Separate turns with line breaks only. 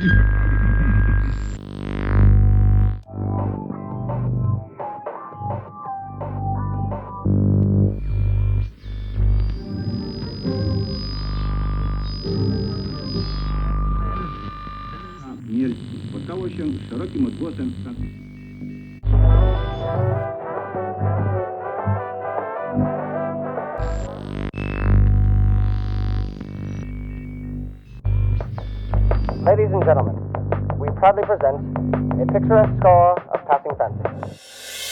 Śmierci spotkało się z szerokim odgłosem w stacji.
Ladies and gentlemen, we proudly present a picturesque score of Passing Fancy.